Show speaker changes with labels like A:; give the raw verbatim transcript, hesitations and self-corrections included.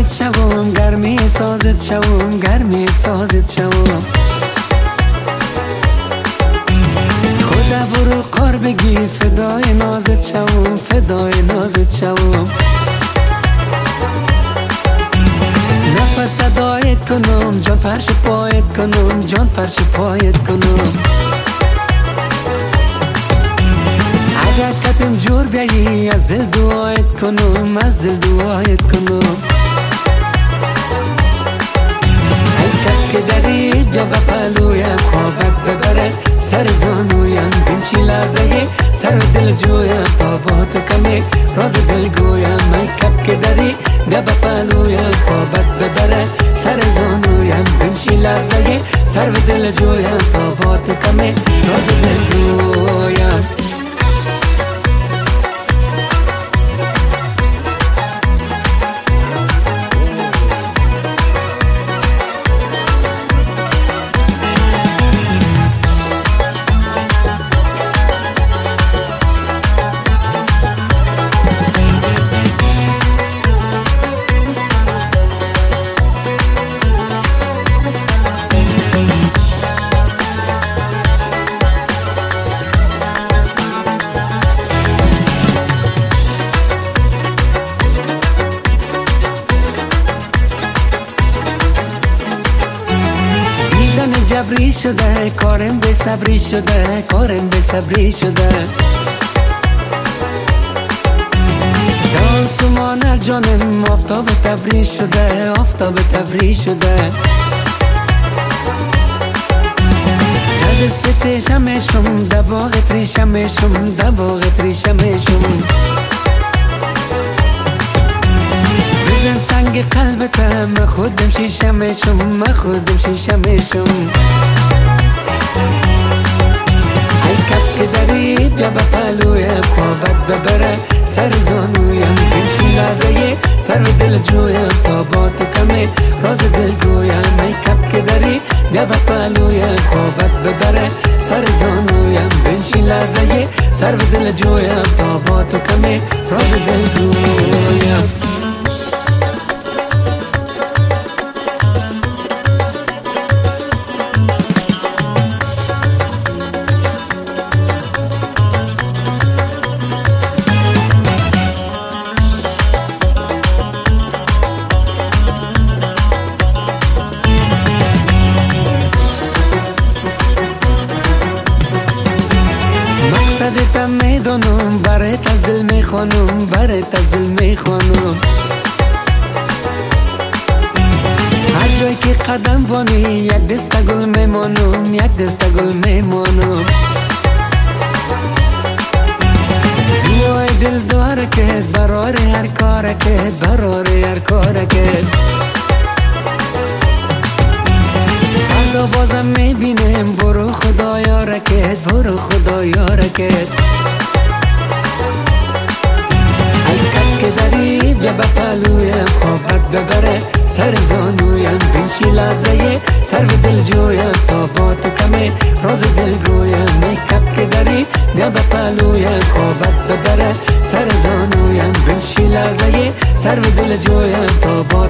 A: سازت شوم گرمی سازت شوم گرمی سازت شوم خدا برو قار بگی فدای نازت شوم فدای نازت شوم نفس صدایت کنم جان فرش پایت کنم جان فرش پایت کنم اگر کتم جور بیایی از دل دعایت کنم از دل دعایت کنم ای کت که داری بیا به پلویم خوابت ببره سر زانویم بینچی لحظه سر دل جویم تا با تو کمی راز دل گویم ای کت که داری بیا به پلویم خوابت ببره سر زانویم بینچی لحظه سر دل جویم تا با تو کمی راز دل گویم جبری شده کارم به صبری شده کارم به صبری شده دانسمان جانم آفتاب تبری شده آفتاب تبری شده دست تیشمشم دباغ تریشمشم دباغ تریشمشم بزن سنگ قلبتم من خودم شیشمشم من خودم شیشمشم ای کف که داری بیا به پلویم خوابت ببره سر زانویم بینچی لحظه سر دل جویم تا با تو کمی راز دل گویم ای کف که داری بیا به پلویم خوابت ببره سر زانویم بینچی لحظه سر دل جویم تا با تو کمی راز دل گویم مقصدتم میدانم برات از دل میخوانم برات از دل میخوانم هر جایی که قدم وانی یک دست گل میمانم یک دست گل میمانم دعای دل داره که برار هر کاره که برار هر کاره که فردا بازم میبینم برو خدایا رکت برو خدایا رکت ای کت که داری بیا به پلویم خوابت ببره سر زانویم بینچی لحظه سر دل جویم تا با تو کمی راز دل گویم ای کت که داری بیا به پلویم خوابت ببره سر زانویم بینچی لحظه سر دل جویم تا با